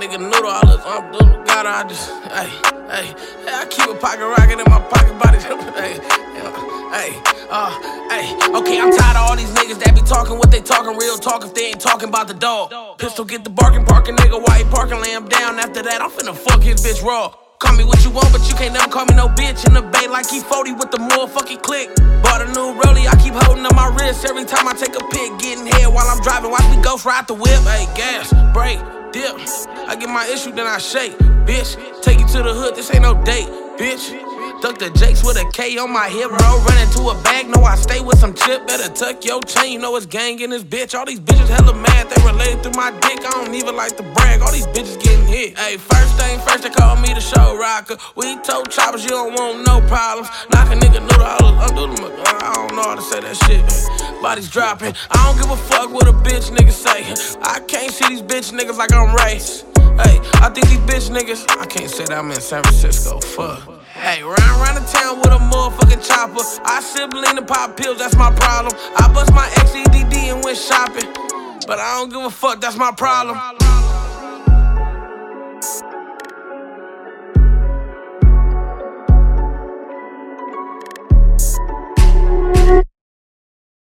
nigga noodle, all this doodle. God, I just, hey, I keep a pocket rocket in my pocket body. Okay, I'm tired of all these niggas that be talking what they talking, real talk if they ain't talking about the dog. Pistol get the barking nigga, why he parking, lay him down. After that, I'm finna fuck his bitch raw. Call me what you want, but you can't never call me no bitch. In the bay like he 40 with the motherfucking click. Bought a new rollie, I keep holding on my wrist every time I take a pic. Getting head while I'm driving, watch me ghost ride the whip. Hey, gas, brake, dip. I get my issue, then I shake. Bitch, take you to the hood, this ain't no date. Bitch, duck the Jakes with a K on my hip, bro. Run into a bag, know I stay with some chip. Better tuck your chain, you know it's gang in this bitch. All these bitches hella mad, they related through my dick. I don't even like to brag, all these bitches getting hit. Hey, first thing first, they call me the show rocker. We told choppers, you don't want no problems. Knock a nigga noodle, I don't know how to say that shit. Bodies dropping, I don't give a fuck what a bitch nigga say. I can't see these bitch niggas like I'm racist. Hey, I think these bitch niggas, I can't say that I'm in San Francisco, fuck. Hey, round the town with a motherfucking chopper. I sip lean and pop pills, that's my problem. I bust my XEDD and went shopping, but I don't give a fuck, that's my problem.